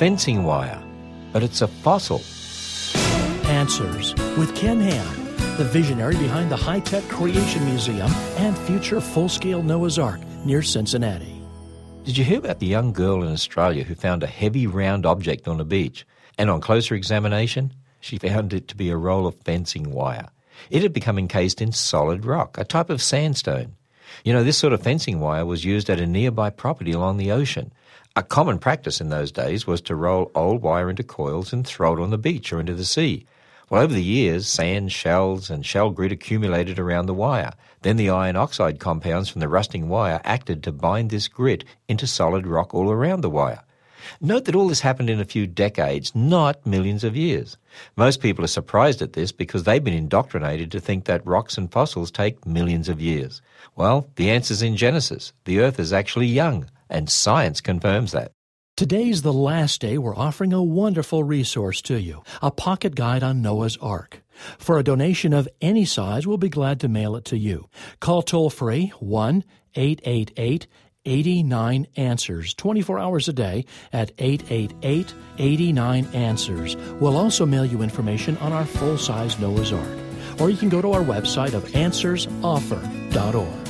fencing wire, but it's a fossil. Answers with Ken Ham, the visionary behind the High-Tech Creation Museum and future full-scale Noah's Ark near Cincinnati. Did you hear about the young girl in Australia who found a heavy round object on a beach? And on closer examination, she found it to be a roll of fencing wire. It had become encased in solid rock, a type of sandstone. You know, this sort of fencing wire was used at a nearby property along the ocean. A common practice in those days was to roll old wire into coils and throw it on the beach or into the sea. Well, over the years, sand, shells and shell grit accumulated around the wire. Then the iron oxide compounds from the rusting wire acted to bind this grit into solid rock all around the wire. Note that all this happened in a few decades, not millions of years. Most people are surprised at this because they've been indoctrinated to think that rocks and fossils take millions of years. Well, the answer's in Genesis. The earth is actually young, and science confirms that. Today's the last day we're offering a wonderful resource to you, a pocket guide on Noah's Ark. For a donation of any size, we'll be glad to mail it to you. Call toll-free 1-888-89-ANSWERS, 24 hours a day at 888-89-ANSWERS. We'll also mail you information on our full-size Noah's Ark. Or you can go to our website of answersoffer.org.